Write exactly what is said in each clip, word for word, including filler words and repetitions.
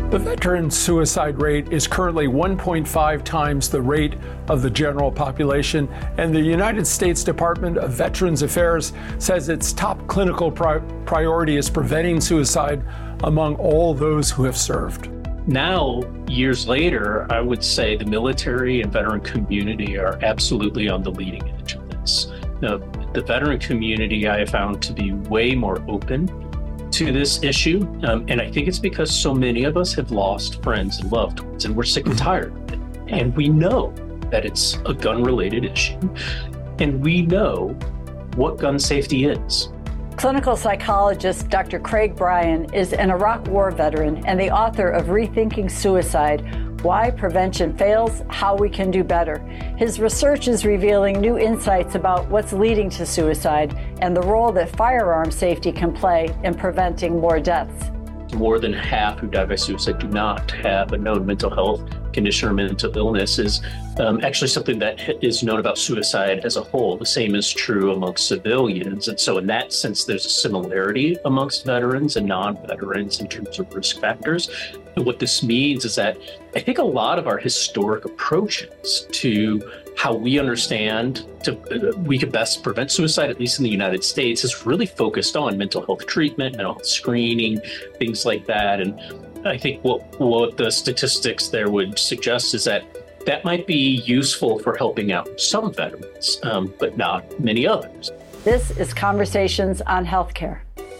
The veteran suicide rate is currently one point five times the rate of the general population, and the United States Department of Veterans Affairs says its top clinical pri- priority is preventing suicide among all those who have served. Now, years later, I would say the military and veteran community are absolutely on the leading edge of this. Now, the veteran community I have found to be way more open to this issue. Um, and I think it's because so many of us have lost friends and loved ones, and we're sick and tired of it. And we know that it's a gun-related issue, and we know what gun safety is. Clinical psychologist Doctor Craig Bryan is an Iraq War veteran and the author of Rethinking Suicide: Why Prevention Fails, How We Can Do Better. His research is revealing new insights about what's leading to suicide and the role that firearm safety can play in preventing more deaths. More than half who die by suicide do not have a known mental health condition or mental illness is um, actually something that is known about suicide as a whole. The same is true amongst civilians. And so in that sense, there's a similarity amongst veterans and non-veterans in terms of risk factors. And what this means is that I think a lot of our historic approaches to how we understand to, uh, we could best prevent suicide, at least in the United States, is really focused on mental health treatment, mental health screening, things like that. And I think what, what the statistics there would suggest is that that might be useful for helping out some veterans, um, but not many others. This is Conversations on Healthcare.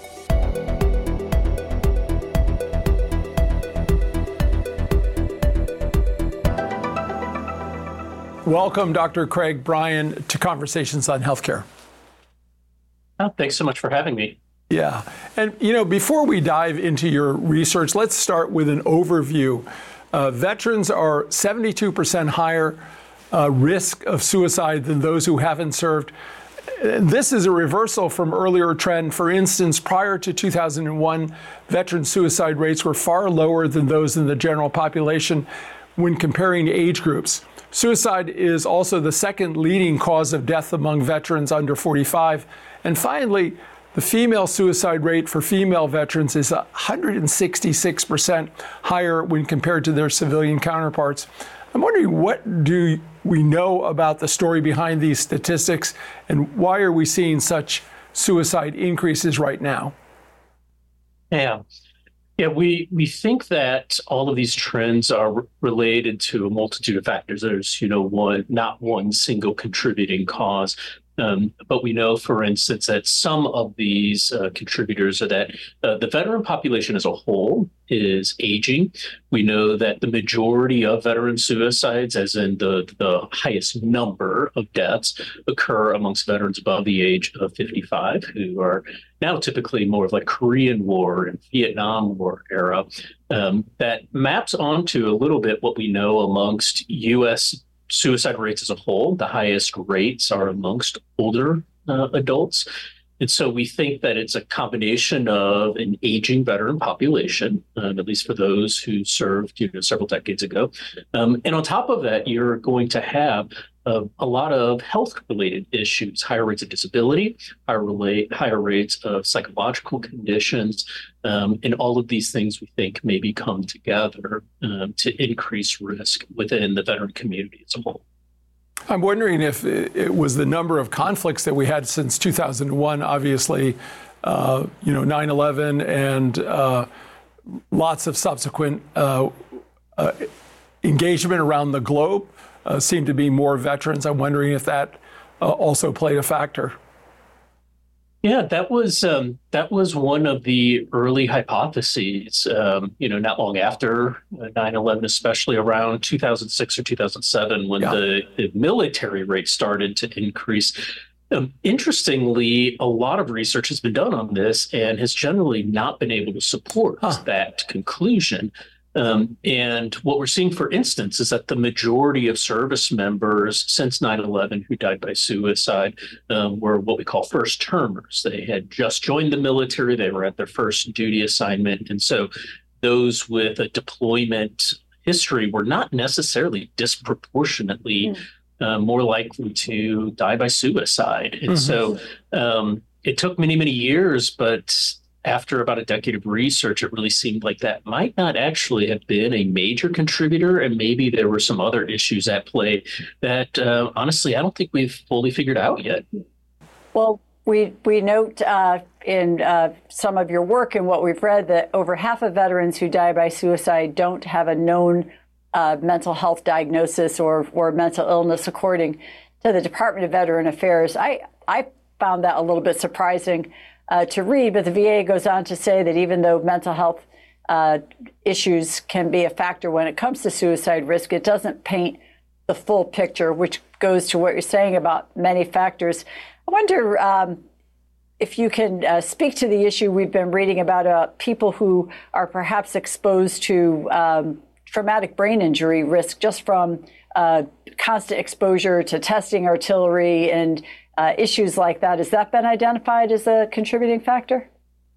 Welcome, Doctor Craig Bryan, to Conversations on Healthcare. Oh, thanks so much for having me. Yeah. And, you know, before we dive into your research, let's start with an overview. Uh, veterans are seventy-two percent higher uh, risk of suicide than those who haven't served. This is a reversal from earlier trend. For instance, prior to two thousand one, veteran suicide rates were far lower than those in the general population when comparing age groups. Suicide is also the second leading cause of death among veterans under forty-five. And finally, the female suicide rate for female veterans is one hundred sixty-six percent higher when compared to their civilian counterparts. I'm wondering, what do we know about the story behind these statistics, and why are we seeing such suicide increases right now? Yeah. Yeah, we, we think that all of these trends are re- related to a multitude of factors. There's, you know, one, not one single contributing cause. Um, but we know, for instance, that some of these uh, contributors are that uh, the veteran population as a whole is aging. We know that the majority of veteran suicides, as in the, the highest number of deaths, occur amongst veterans above the age of fifty-five, who are now typically more of like Korean War and Vietnam War era. Um, that maps onto a little bit what we know amongst U S suicide rates as a whole. The highest rates are amongst older uh, adults. And so we think that it's a combination of an aging veteran population, um, at least for those who served you know, several decades ago. Um, and on top of that, you're going to have uh, a lot of health-related issues, higher rates of disability, higher, relate, higher rates of psychological conditions, um, and all of these things we think maybe come together um, to increase risk within the veteran community as a whole. I'm wondering if it was the number of conflicts that we had since two thousand one, obviously, uh, you know, nine eleven and uh, lots of subsequent uh, uh, engagement around the globe uh, seemed to be more veterans. I'm wondering if that uh, also played a factor. Yeah, that was um, that was one of the early hypotheses, um, you know, not long after nine eleven, especially around two thousand six or two thousand seven, when yeah. the, the military rate started to increase. Um, interestingly, a lot of research has been done on this and has generally not been able to support huh. that conclusion. Um, and what we're seeing, for instance, is that the majority of service members since nine eleven who died by suicide um, were what we call first termers. They had just joined the military. They were at their first duty assignment. And so those with a deployment history were not necessarily disproportionately mm. uh, more likely to die by suicide. And mm-hmm. so um, it took many, many years, but after about a decade of research, it really seemed like that might not actually have been a major contributor, and maybe there were some other issues at play that, uh, honestly, I don't think we've fully figured out yet. Well, we we note uh, in uh, some of your work and what we've read that over half of veterans who die by suicide don't have a known uh, mental health diagnosis or or mental illness, according to the Department of Veteran Affairs. I I found that a little bit surprising Uh, to read, but the V A goes on to say that even though mental health uh, issues can be a factor when it comes to suicide risk, it doesn't paint the full picture, which goes to what you're saying about many factors. I wonder um, if you can uh, speak to the issue we've been reading about uh, people who are perhaps exposed to um, traumatic brain injury risk just from uh, constant exposure to testing artillery and Uh, issues like that. Has that been identified as a contributing factor?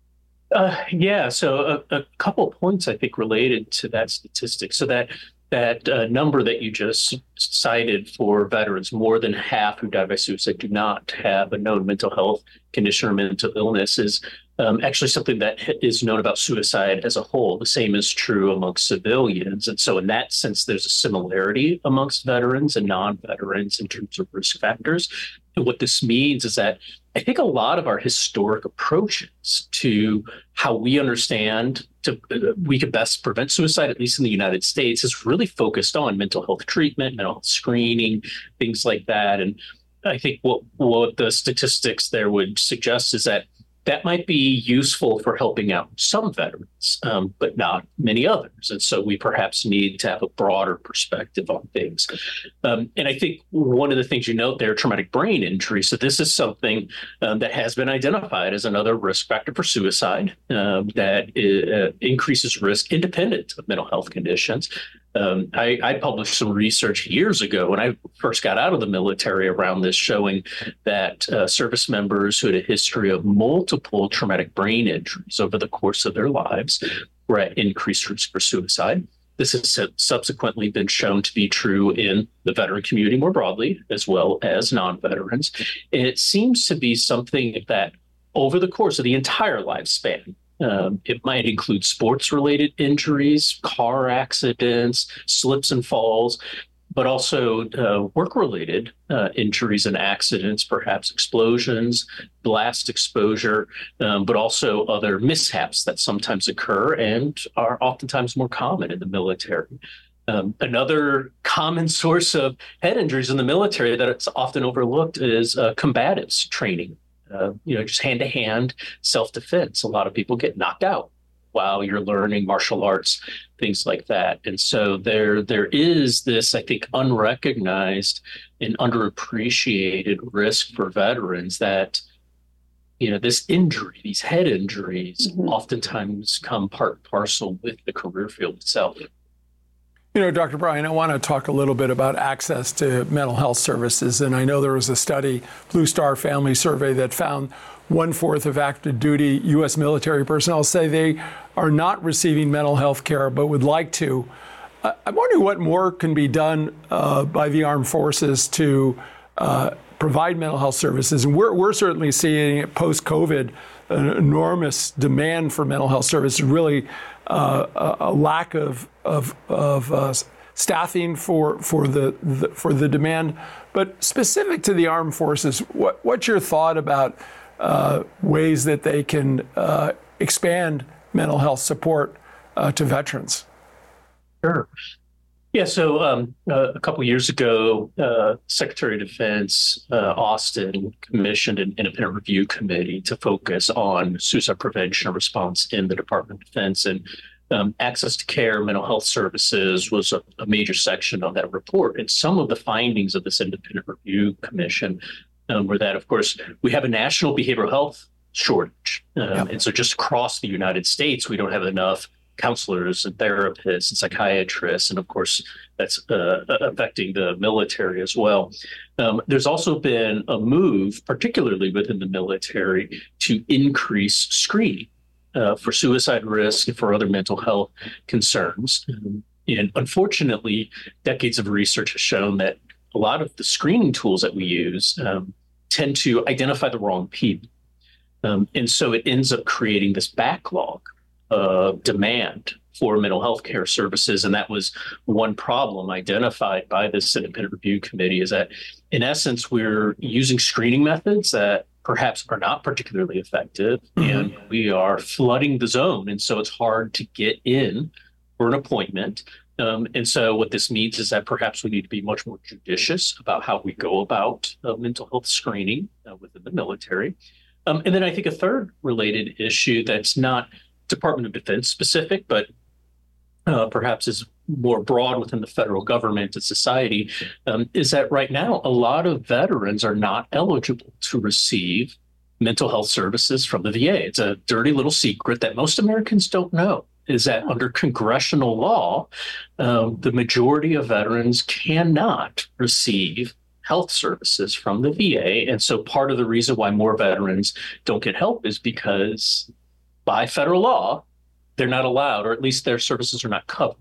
Uh, yeah, so a, a couple of points I think related to that statistic. So that that uh, number that you just cited for veterans, more than half who die by suicide do not have a known mental health condition or mental illness, is um, actually something that is known about suicide as a whole. The same is true amongst civilians. And so in that sense, there's a similarity amongst veterans and non-veterans in terms of risk factors. And what this means is that I think a lot of our historic approaches to how we understand to uh, we could best prevent suicide, at least in the United States, is really focused on mental health treatment, mental health screening, things like that. And I think what what the statistics there would suggest is that that might be useful for helping out some veterans, um, but not many others. And so we perhaps need to have a broader perspective on things. Um, and I think one of the things you note there, traumatic brain injury. So this is something um, that has been identified as another risk factor for suicide um, that uh, increases risk independent of mental health conditions. Um, I, I published some research years ago when I first got out of the military around this, showing that uh, service members who had a history of multiple traumatic brain injuries over the course of their lives were at increased risk for suicide. This has subsequently been shown to be true in the veteran community more broadly, as well as non-veterans. And it seems to be something that over the course of the entire lifespan, Um, it might include sports-related injuries, car accidents, slips and falls, but also uh, work-related uh, injuries and accidents, perhaps explosions, blast exposure, um, but also other mishaps that sometimes occur and are oftentimes more common in the military. Um, another common source of head injuries in the military that it's often overlooked is uh, combatives training. Uh, you know, just hand-to-hand self-defense. A lot of people get knocked out while you're learning martial arts, things like that. And so there, there is this, I think, unrecognized and underappreciated risk for veterans that, you know, this injury, these head injuries, mm-hmm. oftentimes come part and parcel with the career field itself. You know, Doctor Bryan, I want to talk a little bit about access to mental health services. And I know there was a study, Blue Star Family Survey, that found one-fourth of active duty U S military personnel say they are not receiving mental health care but would like to. Uh, I'm wondering what more can be done uh, by the armed forces to uh, provide mental health services. And we're, we're certainly seeing post-COVID an enormous demand for mental health services, really uh, a, a lack of of, of uh, staffing for for the, the for the demand. But specific to the armed forces, what, what's your thought about uh, ways that they can uh, expand mental health support uh, to veterans? Sure. Yeah, so um, uh, a couple of years ago, uh, Secretary of Defense uh, Austin commissioned an independent review committee to focus on suicide prevention and response in the Department of Defense. And um, access to care, mental health services was a, a major section of that report. And some of the findings of this independent review commission um, were that, of course, we have a national behavioral health shortage. Um, yeah. And so just across the United States, we don't have enough counselors and therapists and psychiatrists, and of course, that's uh, affecting the military as well. Um, there's also been a move, particularly within the military, to increase screening uh, for suicide risk and for other mental health concerns. Um, and unfortunately, decades of research has shown that a lot of the screening tools that we use um, tend to identify the wrong people. Um, and so it ends up creating this backlog of demand for mental health care services. And that was one problem identified by this independent review committee, is that in essence, we're using screening methods that perhaps are not particularly effective, mm-hmm. and we are flooding the zone. And so it's hard to get in for an appointment. Um, and so what this means is that perhaps we need to be much more judicious about how we go about uh, mental health screening uh, within the military. Um, and then I think a third related issue that's not Department of Defense specific, but uh, perhaps is more broad within the federal government and society, um, is that right now a lot of veterans are not eligible to receive mental health services from the V A. It's a dirty little secret that most Americans don't know, is that under congressional law, um, the majority of veterans cannot receive health services from the V A. And so part of the reason why more veterans don't get help is because by federal law, they're not allowed, or at least their services are not covered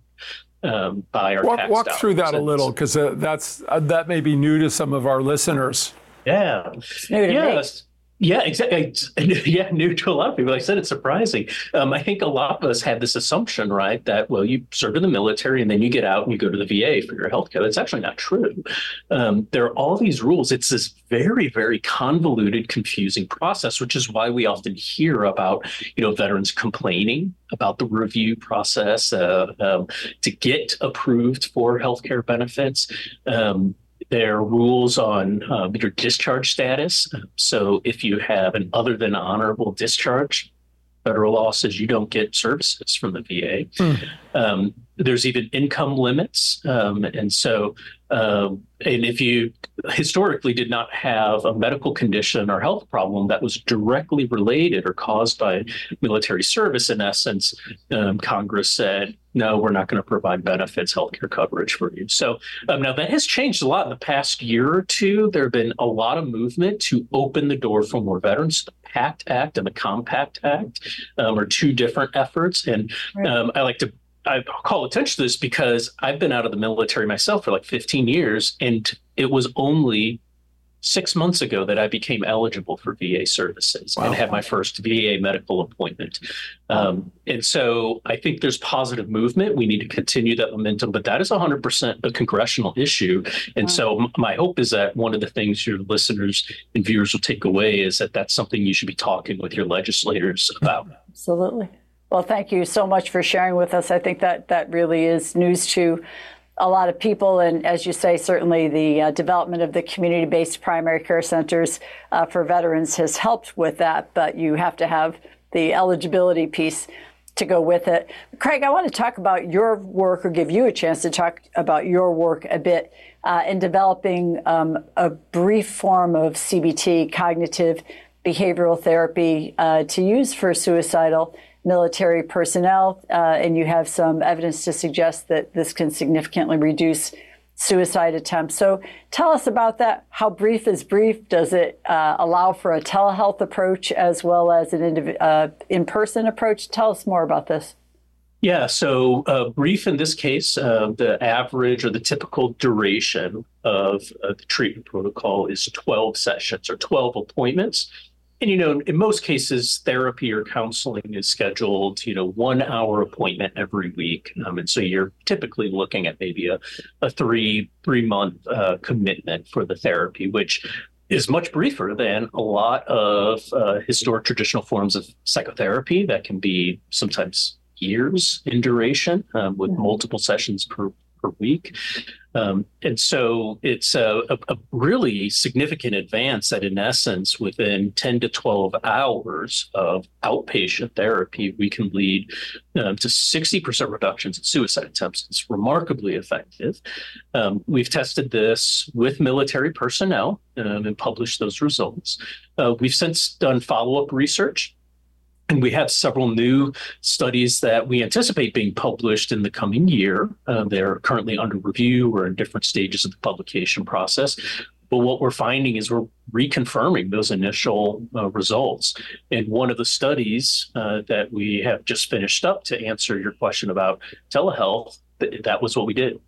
um, by our walk, tax walk dollars. through that a And little, because uh, that's uh, that may be new to some of our listeners. Yeah. New to Yes. Yeah, exactly. Yeah, new to a lot of people. Like I said, it's surprising. Um, I think a lot of us had this assumption, right, that, well, you serve in the military and then you get out and you go to the V A for your health care. That's actually not true. Um, there are all these rules. It's this very, very convoluted, confusing process, which is why we often hear about, you know, veterans complaining about the review process uh, um, to get approved for healthcare benefits. Um, There are rules on uh, your discharge status. So if you have an other than honorable discharge, federal law says you don't get services from the V A. Mm. Um, there's even income limits. Um, and so, um, and if you historically did not have a medical condition or health problem that was directly related or caused by military service, in essence, um, Congress said, no, we're not going to provide benefits, healthcare coverage for you. So um, now that has changed a lot in the past year or two. There have been a lot of movement to open the door for more veterans. The PACT Act and the Compact Act um, are two different efforts. And um, I like to I call attention to this because I've been out of the military myself for like fifteen years, and it was only six months ago that I became eligible for V A services wow. and had my first V A medical appointment. Um, and so I think there's positive movement. We need to continue that momentum, but that is one hundred percent a congressional issue. And wow. so m- my hope is that one of the things your listeners and viewers will take away is that that's something you should be talking with your legislators about. Absolutely. Well, thank you so much for sharing with us. I think that that really is news to a lot of people. And as you say, certainly the uh, development of the community-based primary care centers uh, for veterans has helped with that. But you have to have the eligibility piece to go with it. Craig, I want to talk about your work, or give you a chance to talk about your work a bit uh, in developing um, a brief form of C B T, cognitive behavioral therapy, uh, to use for suicidal military personnel, uh, and you have some evidence to suggest that this can significantly reduce suicide attempts. So tell us about that. How brief is brief? Does it uh, allow for a telehealth approach as well as an indiv- uh, in-person approach? Tell us more about this. Yeah, so uh, brief in this case, uh, the average or the typical duration of uh, the treatment protocol is twelve sessions or twelve appointments. And, you know, in most cases, therapy or counseling is scheduled, you know, one hour appointment every week. Um, and so you're typically looking at maybe a, a three, three month uh, commitment for the therapy, which is much briefer than a lot of uh, historic traditional forms of psychotherapy that can be sometimes years in duration um, with mm-hmm. multiple sessions per, per week. Um, and so it's a, a, a really significant advance that, in essence, within ten to twelve hours of outpatient therapy, we can lead um, to sixty percent reductions in suicide attempts. It's remarkably effective. Um, we've tested this with military personnel um, and published those results. Uh, we've since done follow-up research. And we have several new studies that we anticipate being published in the coming year. Uh, they're currently under review or in different stages of the publication process. But what we're finding is we're reconfirming those initial uh, results. And one of the studies uh, that we have just finished up to answer your question about telehealth, th- that was what we did.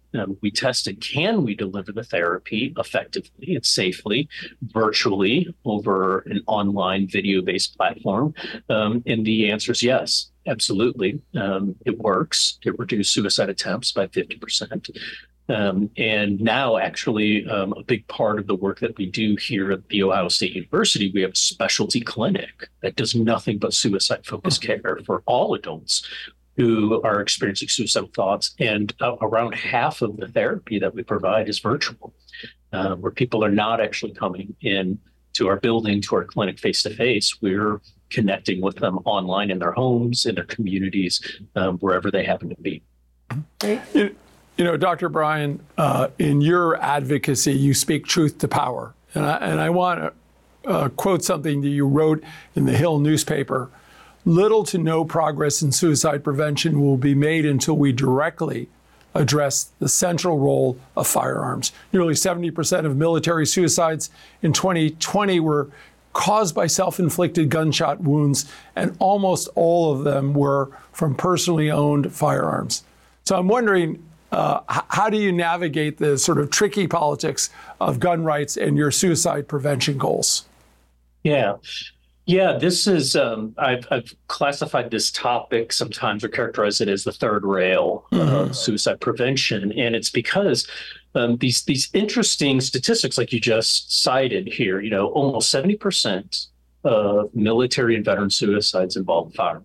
Um, we tested, can we deliver the therapy effectively and safely, virtually over an online video-based platform? Um, and the answer is yes, absolutely. Um, it works. It reduced suicide attempts by fifty percent. Um, and now, actually, um, a big part of the work that we do here at The Ohio State University, we have a specialty clinic that does nothing but suicide-focused care for all adults who are experiencing suicidal thoughts. And uh, around half of the therapy that we provide is virtual, uh, where people are not actually coming in to our building, to our clinic face-to-face. We're connecting with them online in their homes, in their communities, um, wherever they happen to be. You, you know, Doctor Bryan, uh, in your advocacy, you speak truth to power. And I, and I want to uh, quote something that you wrote in the Hill newspaper. Little to no progress in suicide prevention will be made until we directly address the central role of firearms. Nearly seventy percent of military suicides in twenty twenty were caused by self-inflicted gunshot wounds, and almost all of them were from personally owned firearms. So I'm wondering, uh, how do you navigate the sort of tricky politics of gun rights and your suicide prevention goals? Yeah. Yeah, this is, um, I've, I've classified this topic sometimes or characterize it as the third rail mm-hmm. of suicide prevention. And it's because um, these these interesting statistics like you just cited here, you know, almost seventy percent of military and veteran suicides involve firearms.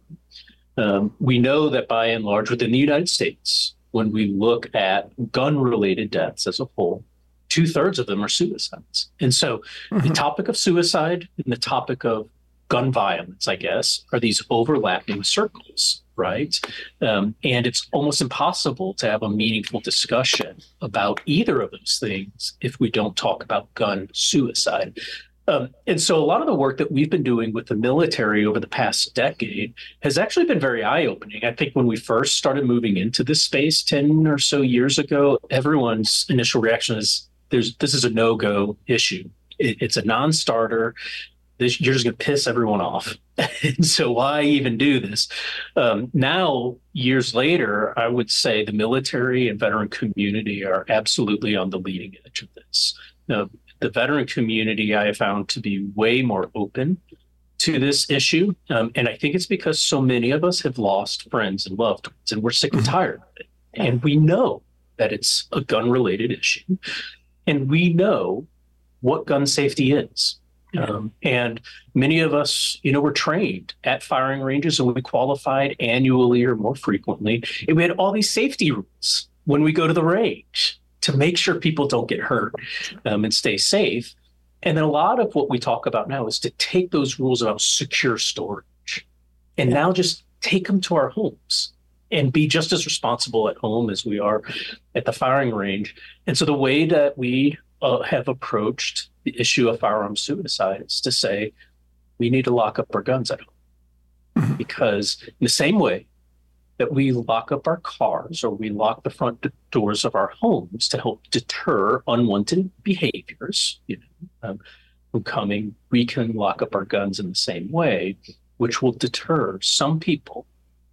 Um, we know that by and large within the United States, when we look at gun-related deaths as a whole, two-thirds of them are suicides. And so mm-hmm. the topic of suicide and the topic of gun violence, I guess, are these overlapping circles, right? Um, and it's almost impossible to have a meaningful discussion about either of those things if we don't talk about gun suicide. Um, and so a lot of the work that we've been doing with the military over the past decade has actually been very eye-opening. I think when we first started moving into this space ten or so years ago, everyone's initial reaction is, "There's this is a no-go issue. It, it's a non-starter. This, you're just going to piss everyone off. And so why even do this?" Um, now, years later, I would say the military and veteran community are absolutely on the leading edge of this. Now, the veteran community I have found to be way more open to this issue. Um, and I think it's because so many of us have lost friends and loved ones, and we're sick and tired of it. And we know that it's a gun-related issue. And we know what gun safety is. Um, and many of us, you know, were trained at firing ranges, and we qualified annually or more frequently. And we had all these safety rules when we go to the range to make sure people don't get hurt um, and stay safe. And then a lot of what we talk about now is to take those rules about secure storage and now just take them to our homes and be just as responsible at home as we are at the firing range. And so the way that we uh, have approached the issue of firearm suicide is to say, we need to lock up our guns at home. Because in the same way that we lock up our cars or we lock the front doors of our homes to help deter unwanted behaviors, you know, um, from coming, we can lock up our guns in the same way, which will deter some people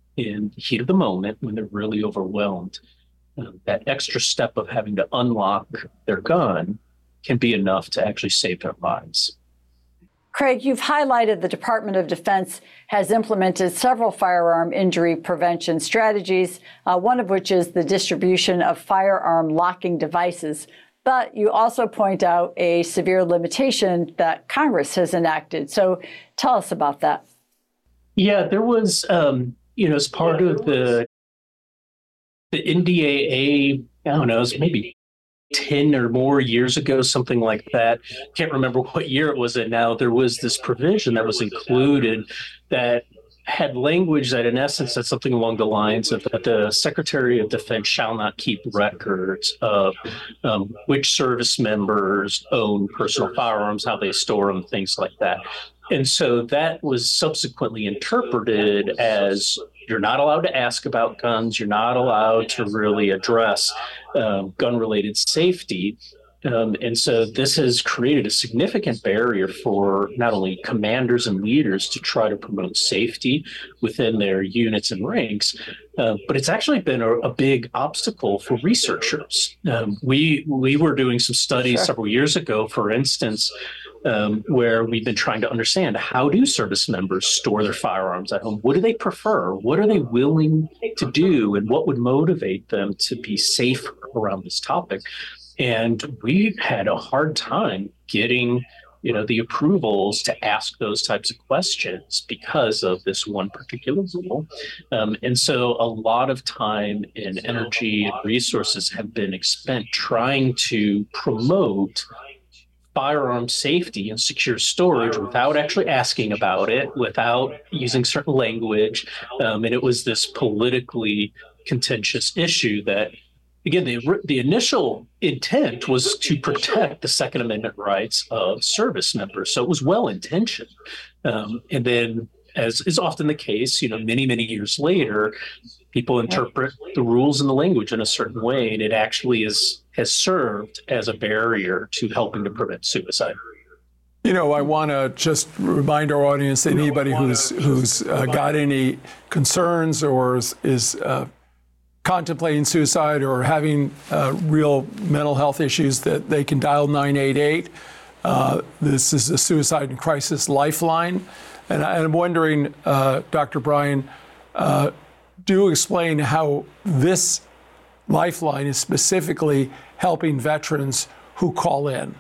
in the heat of the moment when they're really overwhelmed. Um, that extra step of having to unlock their gun can be enough to actually save their lives. Craig, you've highlighted the Department of Defense has implemented several firearm injury prevention strategies, uh, one of which is the distribution of firearm locking devices. But you also point out a severe limitation that Congress has enacted. So tell us about that. Yeah, there was, um, you know, as part yeah, of the, the N D A A, I don't know, it was maybe ten or more years ago, something like that. Can't remember what year it was at now. There was this provision that was included that had language that in essence said something along the lines of that the Secretary of Defense shall not keep records of um, which service members own personal firearms, how they store them, things like that. And so that was subsequently interpreted as you're not allowed to ask about guns. You're not allowed to really address um, gun-related safety Um, and so this has created a significant barrier for not only commanders and leaders to try to promote safety within their units and ranks, uh, but it's actually been a, a big obstacle for researchers. Um, we we were doing some studies Sure. several years ago, for instance, um, where we've been trying to understand how do service members store their firearms at home? What do they prefer? What are they willing to do? And what would motivate them to be safe around this topic? And we had a hard time getting, you know, the approvals to ask those types of questions because of this one particular rule. Um, and so a lot of time and energy and resources have been spent trying to promote firearm safety and secure storage without actually asking about it, without using certain language. Um, and it was this politically contentious issue that, again, the, the initial intent was to protect the Second Amendment rights of service members. So it was well-intentioned. Um, and then, as is often the case, you know, many, many years later, people interpret the rules and the language in a certain way, and it actually is has served as a barrier to helping to prevent suicide. You know, I want to just remind our audience that anybody who's who's uh, got any concerns or is, is uh, contemplating suicide or having uh, real mental health issues, that they can dial nine eight eight. Uh, this is a suicide and crisis lifeline. And I, I'm wondering, uh, Doctor Bryan, uh, do explain how this lifeline is specifically helping veterans who call in.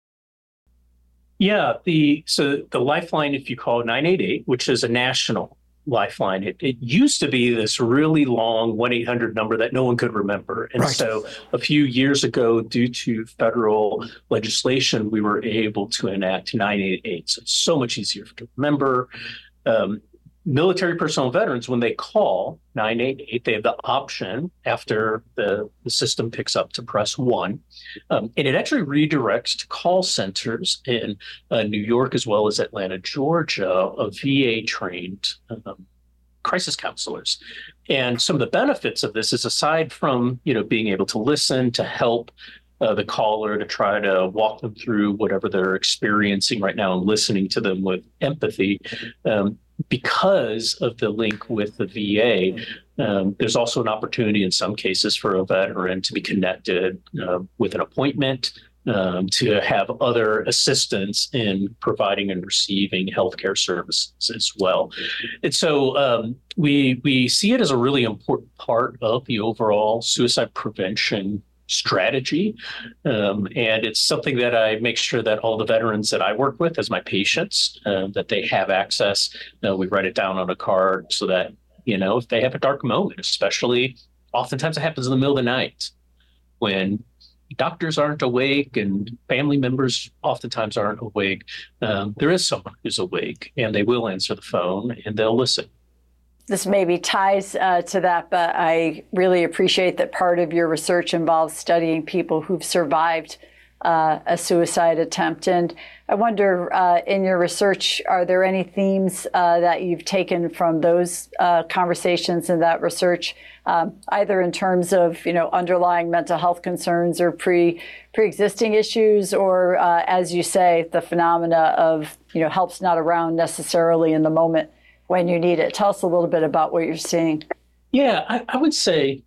Yeah, the so the lifeline, if you call nine eight eight, which is a national lifeline, it, it used to be this really long one eight hundred number that no one could remember. And Right. so a few years ago, due to federal legislation, we were able to enact nine eight eight. So it's so much easier to remember. Um, military personnel veterans, when they call nine eight eight, they have the option after the, the system picks up to press one. Um, and it actually redirects to call centers in uh, New York as well as Atlanta, Georgia, of V A-trained um, crisis counselors. And some of the benefits of this is, aside from, you know, being able to listen, to help uh, the caller, to try to walk them through whatever they're experiencing right now and listening to them with empathy, um, because of the link with the V A, um, there's also an opportunity in some cases for a veteran to be connected uh, with an appointment, um, to have other assistance in providing and receiving healthcare services as well. And so um, we we see it as a really important part of the overall suicide prevention strategy. Um, and it's something that I make sure that all the veterans that I work with as my patients, uh, that they have access. Uh, we write it down on a card so that, you know, if they have a dark moment, especially oftentimes it happens in the middle of the night when doctors aren't awake and family members oftentimes aren't awake, um, there is someone who's awake and they will answer the phone and they'll listen. This maybe ties uh, to that, but I really appreciate that part of your research involves studying people who've survived uh, a suicide attempt. And I wonder, uh, in your research, are there any themes uh, that you've taken from those uh, conversations and that research, um, either in terms of, you know, underlying mental health concerns or pre pre-existing issues, or uh, as you say, the phenomena of, you know, help's not around necessarily in the moment when you need it? Tell us a little bit about what you're seeing. Yeah, I, I would say,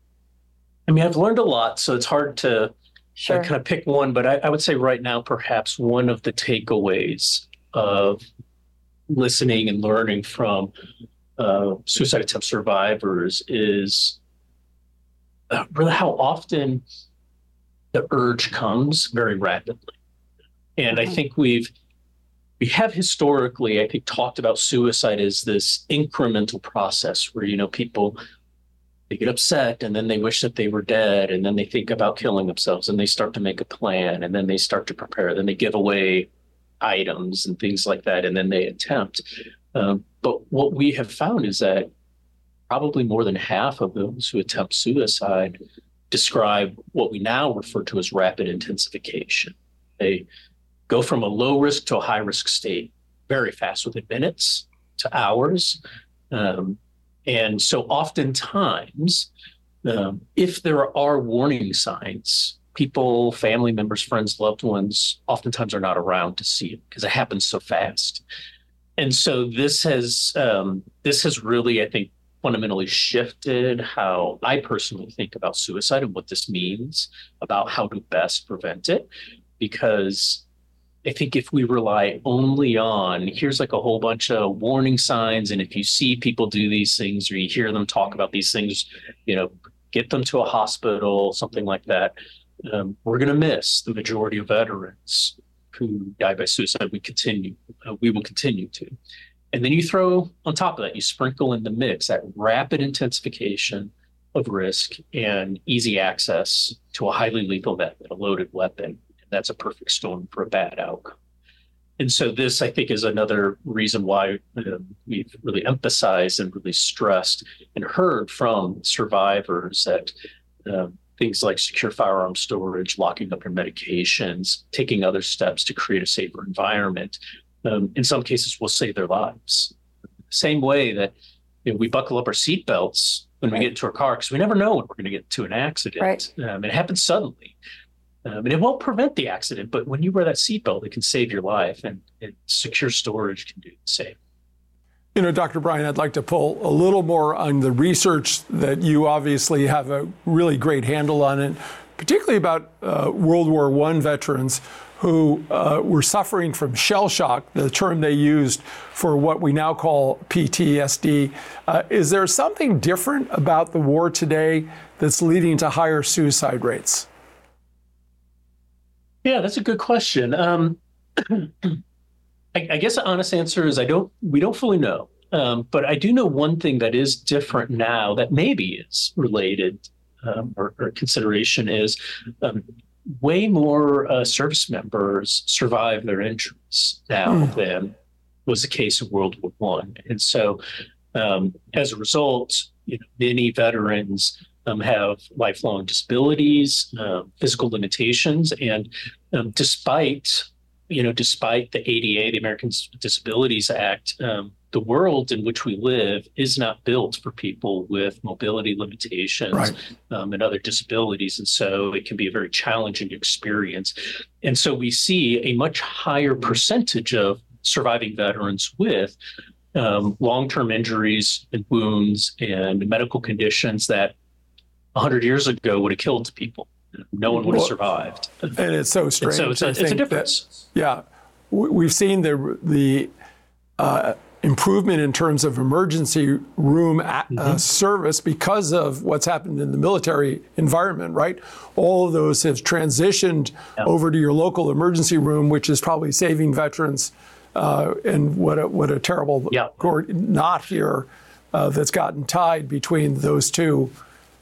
I mean, I've learned a lot, so it's hard to Sure. uh, kind of pick one, but I, I would say right now, perhaps one of the takeaways of listening and learning from uh, suicide attempt survivors is uh, really how often the urge comes very rapidly. And mm-hmm. I think we've We have historically, I think, talked about suicide as this incremental process where, you know, people, they get upset and then they wish that they were dead, and then they think about killing themselves and they start to make a plan, and then they start to prepare, then they give away items and things like that, and then they attempt. Um, but what we have found is that probably more than half of those who attempt suicide describe what we now refer to as rapid intensification. They go from a low risk to a high risk state very fast, within minutes to hours. Um, and so oftentimes, um, if there are warning signs, people, family members, friends, loved ones, oftentimes are not around to see it because it happens so fast. And so this has um, this has really, I think, fundamentally shifted how I personally think about suicide and what this means about how to best prevent it. Because I think if we rely only on, here's like a whole bunch of warning signs, and if you see people do these things or you hear them talk about these things, you know, get them to a hospital, something like that, um, we're going to miss the majority of veterans who die by suicide. We continue, uh, we will continue to. And then you throw on top of that, you sprinkle in the mix that rapid intensification of risk and easy access to a highly lethal weapon, a loaded weapon. That's a perfect storm for a bad outcome. And so this, I think, is another reason why uh, we've really emphasized and really stressed and heard from survivors that uh, things like secure firearm storage, locking up your medications, taking other steps to create a safer environment, um, in some cases will save their lives. Same way that, you know, we buckle up our seatbelts when right. we get into our car because we never know when we're going to get into an accident. Right. Um, it happens suddenly. Um, and it won't prevent the accident, but when you wear that seatbelt, it can save your life, and, and secure storage can do the same. You know, Doctor Bryan, I'd like to pull a little more on the research that you obviously have a really great handle on it, particularly about uh, World War One veterans who uh, were suffering from shell shock, the term they used for what we now call P T S D. Uh, is there something different about the war today that's leading to higher suicide rates? Yeah, that's a good question. Um, I, I guess the honest answer is I don't. We don't fully know, um, but I do know one thing that is different now that maybe is related um, or, or consideration is um, way more uh, service members survive their injuries now hmm. than was the case in World War One, and so um, as a result, you know, many veterans Um, have lifelong disabilities, uh, physical limitations, and um, despite, you know, despite the A D A, the Americans with Disabilities Act, um, the world in which we live is not built for people with mobility limitations right. um, and other disabilities, and so it can be a very challenging experience. And so we see a much higher percentage of surviving veterans with um, long-term injuries and wounds and medical conditions that one hundred years ago would have killed people. No one would have survived. And it's so strange. And so it's a, it's a difference. That, yeah. We've seen the the uh, improvement in terms of emergency room uh, mm-hmm. service because of what's happened in the military environment, right? All of those have transitioned yeah. over to your local emergency room, which is probably saving veterans. Uh, and what a, what a terrible yeah. knot here uh, that's gotten tied between those two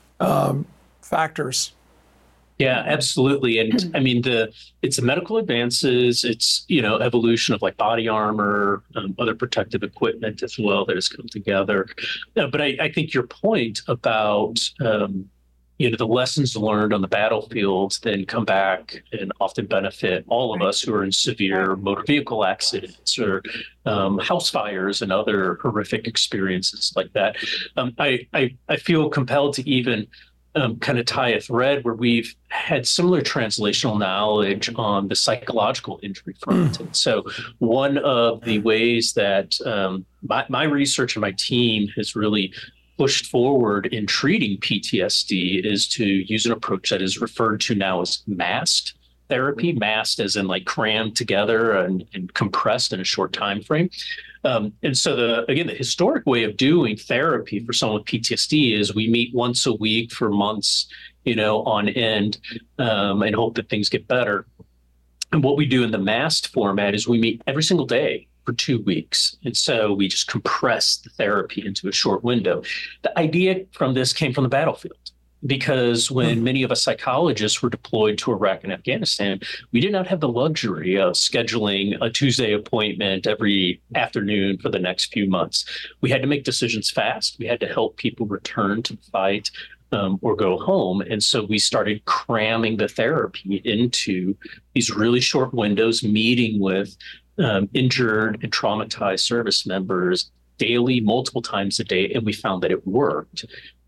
Um, factors. Yeah, absolutely. And I mean, the it's the medical advances, it's, you know, evolution of like body armor, um, other protective equipment as well that has come together. Uh, but I, I think your point about, um, you know, the lessons learned on the battlefield then come back and often benefit all of us who are in severe motor vehicle accidents or um, house fires and other horrific experiences like that. Um, I, I, I feel compelled to even um, kind of tie a thread where we've had similar translational knowledge on the psychological injury front. And so one of the ways that um, my, my research and my team has really pushed forward in treating P T S D is to use an approach that is referred to now as massed therapy, massed as in like crammed together and, and compressed in a short time frame. Um, and so the again, the historic way of doing therapy for someone with P T S D is we meet once a week for months, you know, on end, um, and hope that things get better. And what we do in the massed format is we meet every single day for two weeks. And so we just compress the therapy into a short window. The idea from this came from the battlefield, because when many of us psychologists were deployed to Iraq and Afghanistan, we did not have the luxury of scheduling a Tuesday appointment every afternoon for the next few months. We had to make decisions fast. We had to help people return to the fight um, or go home. And so we started cramming the therapy into these really short windows, meeting with Um, injured and traumatized service members daily, multiple times a day, and we found that it worked.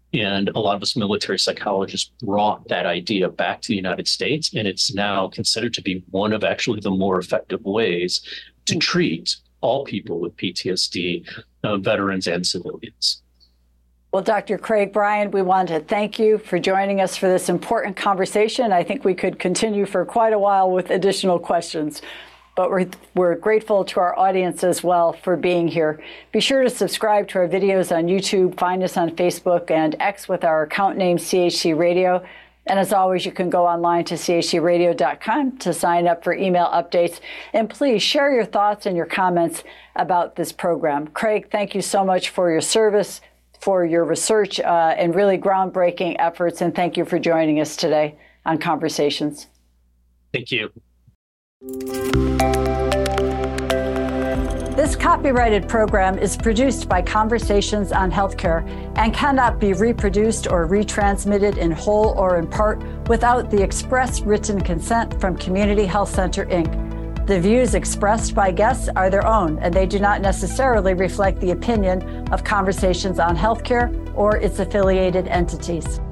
And a lot of us military psychologists brought that idea back to the United States, and it's now considered to be one of actually the more effective ways to treat all people with P T S D, uh, veterans and civilians. Well, Doctor Craig Bryan, we want to thank you for joining us for this important conversation. I think we could continue for quite a while with additional questions, but we're, we're grateful to our audience as well for being here. Be sure to subscribe to our videos on YouTube, find us on Facebook and X with our account name C H C Radio. And as always, you can go online to C H C radio dot com to sign up for email updates. And please share your thoughts and your comments about this program. Craig, thank you so much for your service, for your research, uh, and really groundbreaking efforts. And thank you for joining us today on Conversations. Thank you. This copyrighted program is produced by Conversations on Healthcare and cannot be reproduced or retransmitted in whole or in part without the express written consent from Community Health Center, Incorporated. The views expressed by guests are their own, and they do not necessarily reflect the opinion of Conversations on Healthcare or its affiliated entities.